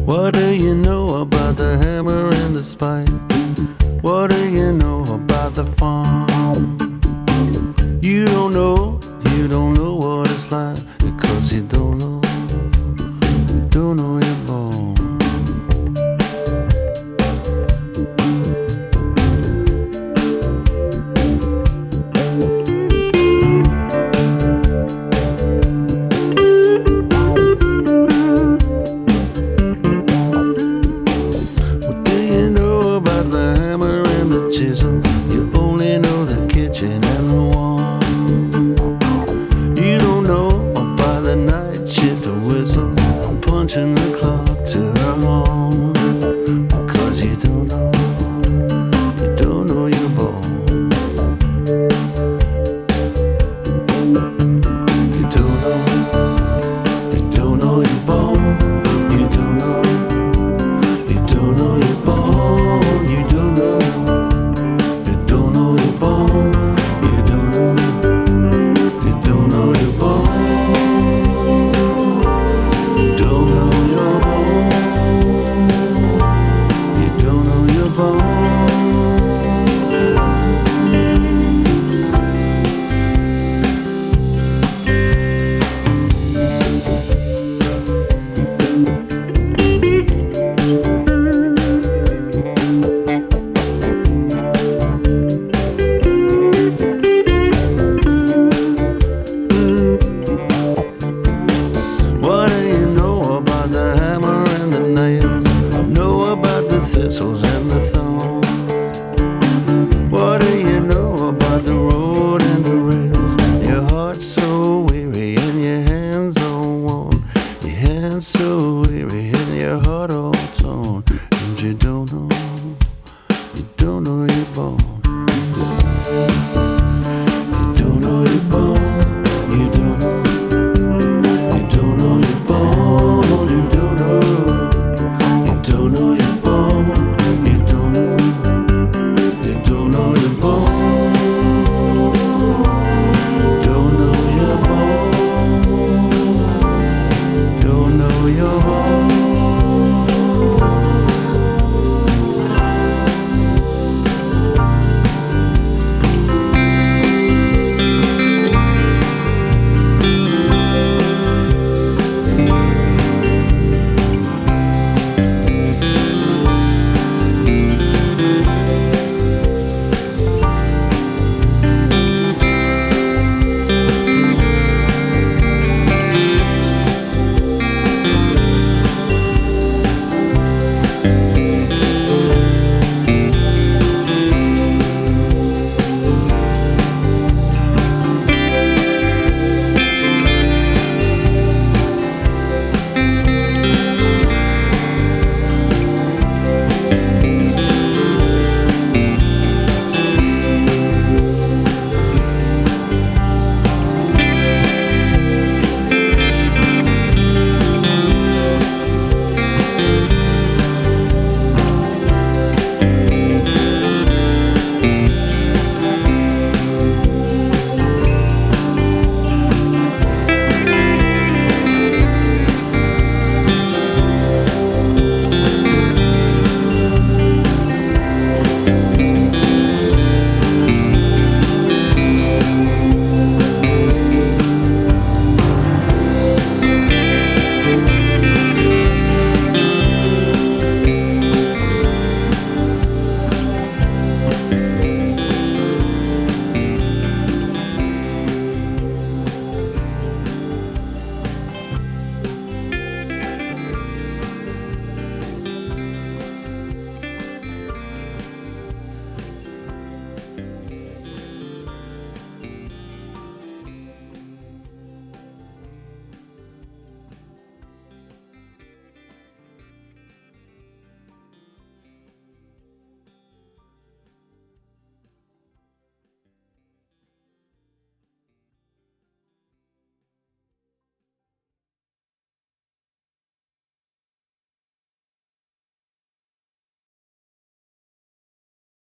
What do you know about the hammer and the spike? What do you know about the farm? You don't know what it's like, because you don't know you're born. What do you know about the hammer and the chisel? You only know the kitchen and the wall. You don't know about the night shift whistle, punching the clock to the home, because you don't know you're born. You don't know you're born. You don't know you're born. You don't know you're born. You don't know you're born. Don't know you're born. You don't know you're born. What do you know about the hammer and the nails? I know about the thistles and the thorns. What do you know about the road and the rails? Your heart's so weary and your hands all worn. Your hands so weary and your heart all torn. And you don't know you're born. You don't know you're born. You don't know you're born. You don't know you're born. You don't know you're born. Don't know you're born. Don't know you're born.